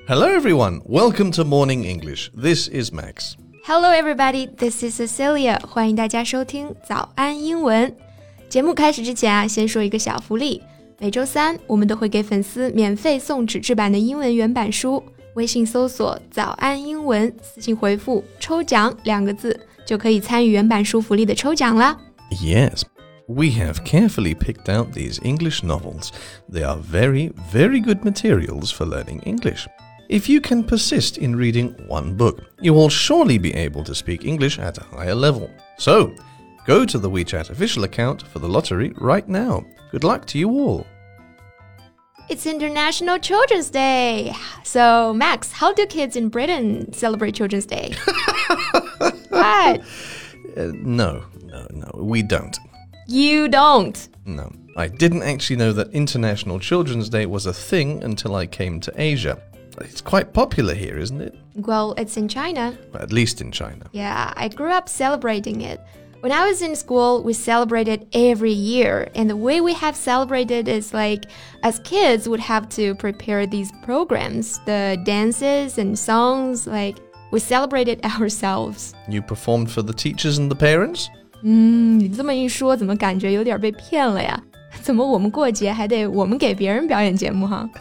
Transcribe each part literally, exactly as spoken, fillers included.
Hello everyone, welcome to Morning English. This is Max. Hello everybody, this is Cecilia. 欢迎大家收听早安英文。节目开始之前啊，先说一个小福利。每周三我们都会给粉丝免费送纸质版的英文原版书。微信搜索早安英文，私信回复抽奖两个字，就可以参与原版书福利的抽奖啦。 Yes, we have carefully picked out these English novels. They are very, very good materials for learning English.If you can persist in reading one book, you will surely be able to speak English at a higher level. So, go to the WeChat official account for the lottery right now. Good luck to you all. It's International Children's Day. So, Max, how do kids in Britain celebrate Children's Day? What? Uh, no, no, no, we don't. You don't? No, I didn't actually know that International Children's Day was a thing until I came to Asia.It's quite popular here, isn't it? Well, it's in China. At least in China. Yeah, I grew up celebrating it. When I was in school, we celebrated every year. And the way we have celebrated is like, as kids would have to prepare these programs, the dances and songs, like, we celebrated ourselves. You performed for the teachers and the parents? 嗯，你这么一说，怎么感觉有点被骗了呀？怎么我们过节还得我们给别人表演节目哈？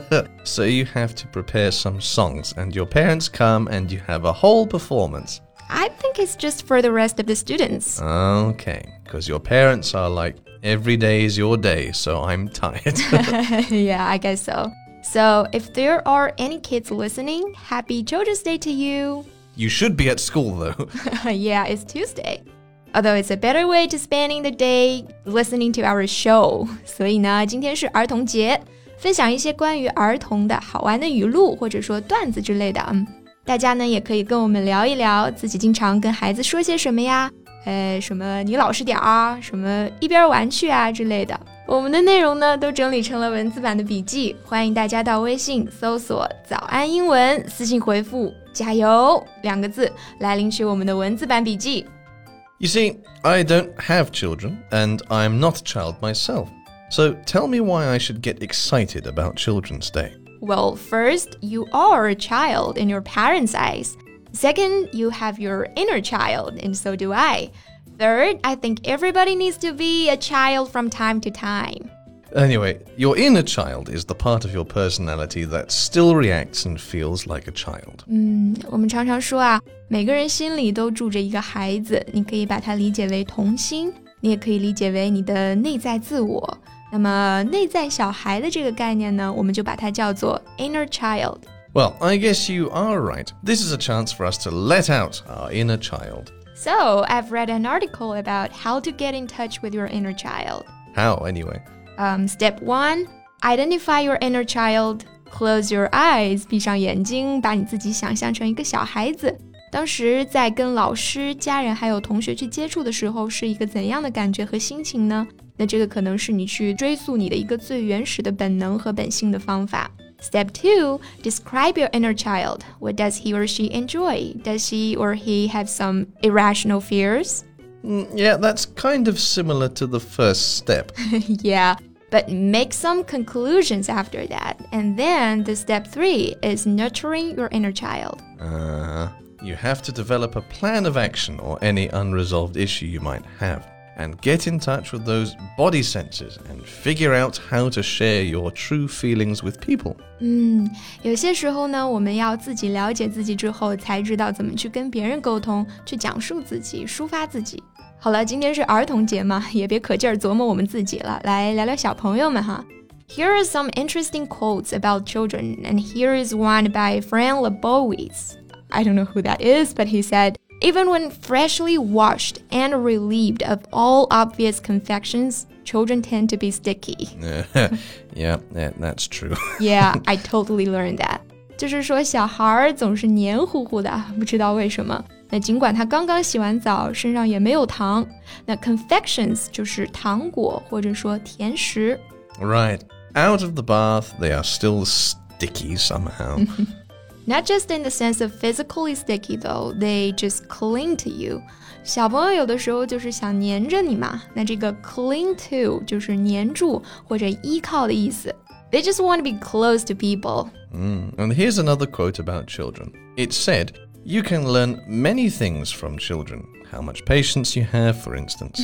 So you have to prepare some songs and your parents come and you have a whole performance. I think it's just for the rest of the students. Okay, because your parents are like, every day is your day, so I'm tired. Yeah, I guess so. So if there are any kids listening, happy Children's Day to you. You should be at school though. Yeah, it's Tuesday.Although it's a better way to spending the day listening to our show. 所以呢，今天是儿童节，分享一些关于儿童的好玩的语录或者说段子之类的。嗯，大家呢也可以跟我们聊一聊自己经常跟孩子说些什么呀，呃，什么你老实点啊，什么一边玩去啊之类的。我们的内容呢都整理成了文字版的笔记，欢迎大家到微信搜索早安英文，私信回复加油两个字来领取我们的文字版笔记。 You see, I don't have children, and I'm not a child myself. So tell me why I should get excited about Children's Day. Well, first, you are a child in your parents' eyes. Second, you have your inner child, and so do I. Third, I think everybody needs to be a child from time to time. Anyway, your inner child is the part of your personality that still reacts and feels like a child. 嗯，我们常常说啊，每个人心里都住着一个孩子，你可以把它理解为童心，你也可以理解为你的内在自我。那么内在小孩的这个概念呢，我们就把它叫做 inner child. Well, I guess you are right. This is a chance for us to let out our inner child. So, I've read an article about how to get in touch with your inner child. How, anyway?Um, step one, identify your inner child. Close your eyes, 闭上眼睛，把你自己想象成一个小孩子。当时在跟老师、家人还有同学去接触的时候，是一个怎样的感觉和心情呢？那这个可能是你去追溯你的一个最原始的本能和本性的方法。Step two, describe your inner child. What does he or she enjoy? Does he or he have some irrational fears?Mm, yeah, that's kind of similar to the first step. Yeah, but make some conclusions after that. And then the step three is nurturing your inner child. Uh, you have to develop a plan of action or any unresolved issue you might have. And get in touch with those body senses and figure out how to share your true feelings with people. 嗯，有些时候呢，我们要自己了解自己之后，才知道怎么去跟别人沟通，去讲述自己，抒发自己。好了，今天是儿童节嘛，也别可劲儿琢磨我们自己了，来聊聊小朋友们哈。Here are some interesting quotes about children, and here is one by Fran Lebowitz. I don't know who that is, but he said, even when freshly washed and relieved of all obvious confections, children tend to be sticky. yeah, yeah, that's true. Yeah, I totally learned that. 就是说小孩总是黏糊糊的，不知道为什么。那尽管他刚刚洗完澡，身上也没有糖。那 confections 就是糖果或者说甜食。 Right. Out of the bath, they are still sticky somehow. Not just in the sense of physically sticky though, they just cling to you. 小朋友有的时候就是想黏着你嘛，那这个 cling to 就是黏住或者依靠的意思。 They just want to be close to people. Mm. And here's another quote about children. It said, you can learn many things from children. How much patience you have, for instance.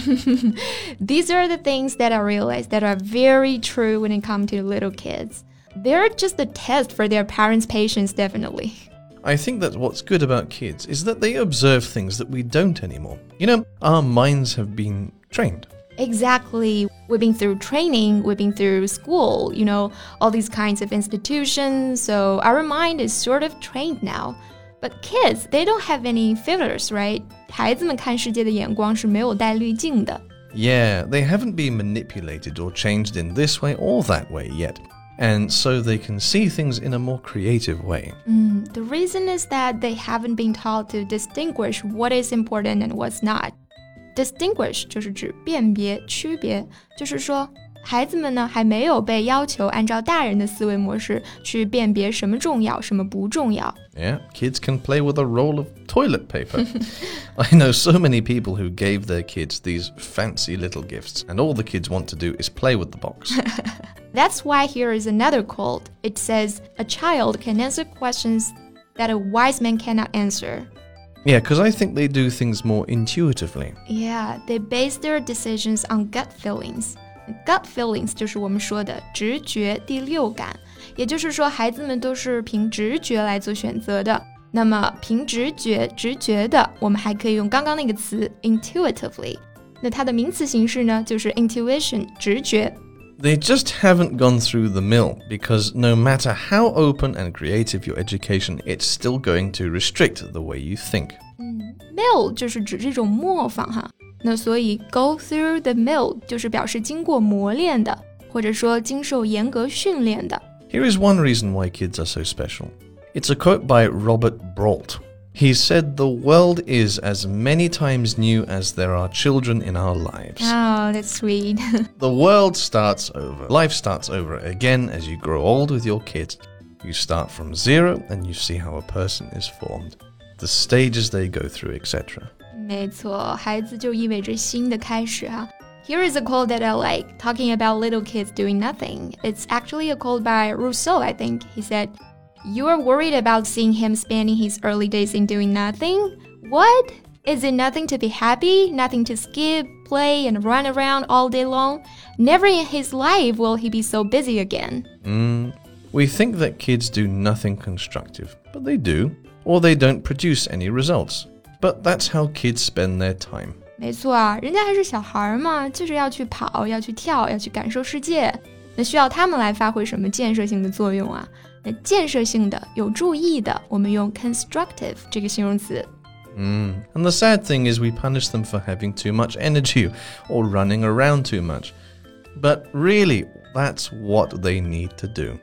These are the things that I realized that are very true when it comes to little kids. They're just a test for their parents' patience, definitely. I think that what's good about kids is that they observe things that we don't anymore. You know, our minds have been trained. Exactly. We've been through training, we've been through school, you know, all these kinds of institutions, so our mind is sort of trained now. But kids, they don't have any filters, right? 孩子们看世界的眼光是没有带滤镜的。 Yeah, they haven't been manipulated or changed in this way or that way yet. And so they can see things in a more creative way. Mm, the reason is that they haven't been taught to distinguish what is important and what's not. Distinguish 就是指辨别、区别，就是说孩子们呢还没有被要求按照大人的思维模式去辨别什么重要，什么不重要。 Yeah, kids can play with a roll of toilet paper. I know so many people who gave their kids these fancy little gifts, and all the kids want to do is play with the box. That's why here is another quote. It says, a child can answer questions that a wise man cannot answer. Yeah, because I think they do things more intuitively. Yeah, they base their decisions on gut feelings. Gut feelings 就是我们说的直觉、第六感，也就是说孩子们都是凭直觉来做选择的。那么凭直觉、直觉的，我们还可以用刚刚那个词 intuitively。那它的名词形式呢，就是 intuition 直觉。 They just haven't gone through the mill because no matter how open and creative your education, it's still going to restrict the way you think. 嗯 mill 就是指这种磨坊哈。那所以 go through the mill 就是表示经过磨练的，或者说经受严格训练的。 Here is one reason why kids are so special. It's a quote by Robert Brault. He said, the world is as many times new as there are children in our lives. Oh, that's sweet. The world starts over. Life starts over again as you grow old with your kids. You start from zero and you see how a person is formed, the stages they go through, et cetera. 没错，孩子就意味着新的开始哈。Here is a quote that I like, talking about little kids doing nothing. It's actually a quote by Rousseau, I think. He said, you are worried about seeing him spending his early days in doing nothing? What? Is it nothing to be happy? Nothing to skip, play, and run around all day long? Never in his life will he be so busy again. Mm, we think that kids do nothing constructive, but they do, or they don't produce any results. But that's how kids spend their time. 没错啊，人家还是小孩嘛，就是要去跑，要去跳，要去感受世界。那需要他们来发挥什么建设性的作用啊？那建设性的、有助益的，我们用 constructive 这个形容词。 Mm. And the sad thing is we punish them for having too much energy or running around too much. But really, that's what they need to do.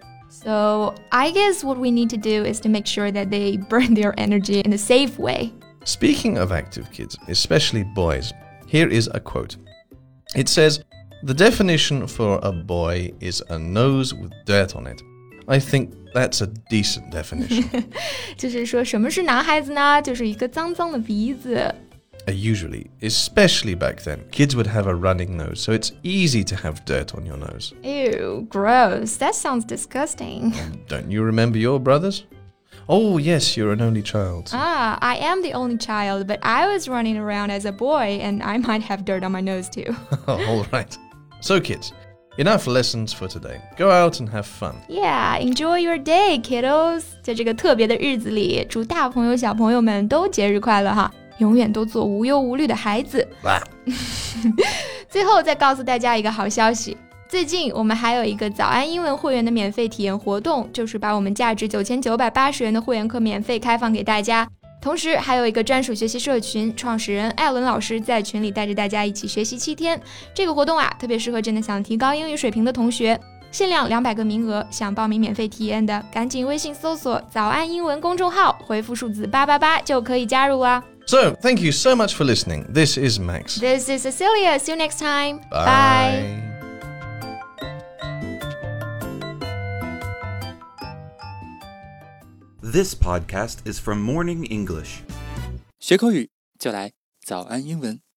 So I guess what we need to do is to make sure that they burn their energy in a safe way. Speaking of active kids, especially boys, here is a quote. It says, the definition for a boy is a nose with dirt on it. I think that's a decent definition. 就是说什么是男孩子呢？就是一个脏脏的鼻子。 Usually, especially back then, kids would have a running nose, so it's easy to have dirt on your nose. Ew, gross. That sounds disgusting. Don't you remember your brothers? Oh, yes, you're an only child. Ah, I am the only child, but I was running around as a boy, and I might have dirt on my nose too. All right. So, kids, enough lessons for today. Go out and have fun. Yeah, enjoy your day, kiddos. 在这个特别的日子里，祝大朋友小朋友们都节日快乐哈！永远都做无忧无虑的孩子。最后再告诉大家一个好消息。最近我们还有一个早安英文会员的免费体验活动，就是把我们价值九千九百八十元的会员课免费开放给大家，同时还有一个专属学习社群，创始人艾伦老师在群里带着大家一起学习七天。这个活动啊，特别适合真的想提高英语水平的同学，限量两百个名额，想报名免费体验的赶紧微信搜索早安英文公众号，回复数字八八八就可以加入啦。 So, thank you so much for listening. This is Max. This is Cecilia. See you next time. Bye. Bye. This podcast is from Morning English. 学口语就来早安英文。